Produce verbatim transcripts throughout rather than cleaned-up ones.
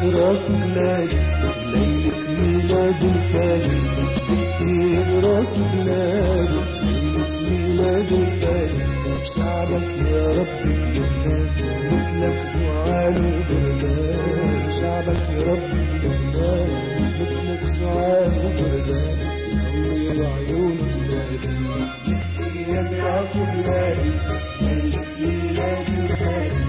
راس بلادي ليلة ميلاد الفادي، دقي راس بلادي ليلة ميلاد الفادي. شعبك يا رب بلبنان مثلك جوعان وبردان، شعبك يا رب بلبنان مثلك جوعان وبردان. يصلي وعيونه تنادي دقي راس بلادي ليلة ميلاد الفادي،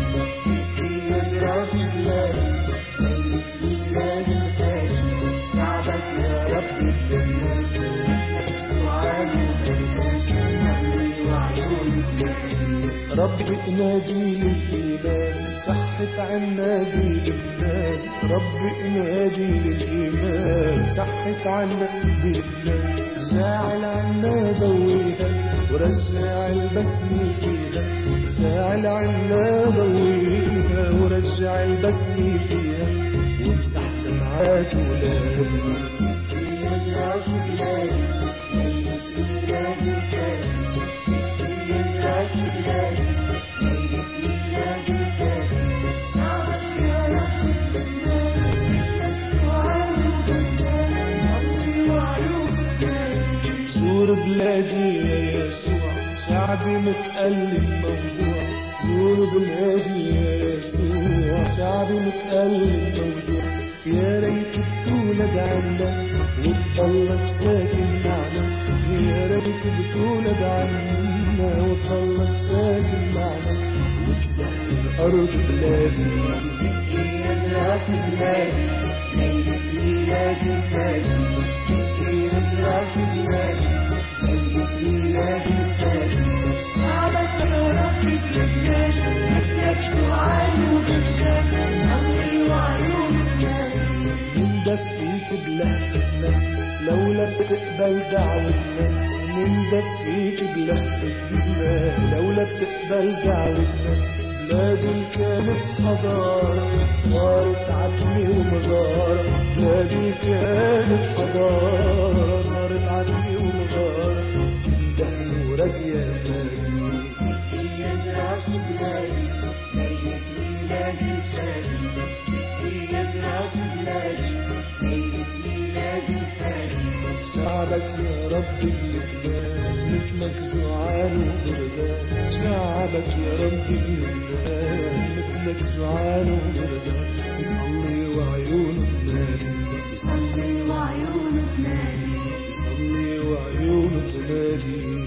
دقي راس بلادي ليلة ميلاد الفادي. شعبك يا رب بلبنان مثلك جوعان وبردان. يصلي وعيونه تنادي رب انادي للإيمان صحت عنا بلبنان، رب انادي للإيمان صحت عنا بلبنان. جاعل عنا ضويها ورجع البسمة فيها، جاعل عنا ضويها ورجع البسمة فيها. وامسح دمعات ولادي دقي راس بلادي ليلة ميلاد الفادي، دقي راس بلادي ليلة ميلاد الفادي. شعبك يا رب بلبنان مثلك جوعان وبردان. صلي وعيونه تنادي زور بلادي يا يسوع، شعبي متألم موجوع. زور بلادي يا يسوع، شعبي متألم موجوع. يا ريت بتولد عنا وتضلك ساكن معنا، يا ريت بتولد عنا وتضلك ساكن معنا. وتسهل أرض بلادي دقي راس بلادي ليلة ميلاد الفادي، دقي راس بلادي ليلة ميلاد الفادي. شعبك يا رب بلبنان مثلك جوعان وبردان. صلي وعيونه تنادي مندفيك بلهفتنا لولا بتقبل دعوتنا، مندفيك بلهفتنا لولا بتقبل دعوتنا. بلادي اللي كانت حضارة صارت عتمة ومغارة، بلادي اللي كانت حضارة صارت عتمة ومغارة. تندهن ورق يا فادي دقي راس بلادي ليلة ميلاد الفادي، دقي راس بلادي ليلة ميلاد الفادي. شعبك يا رب بلبنان مثلك جوعان وبردان، شعبك يا رب بلبنان مثلك جوعان وبردان. يصلي وعيونه تنادي، يصلي وعيونه تنادي، يصلي وعيونه تنادي.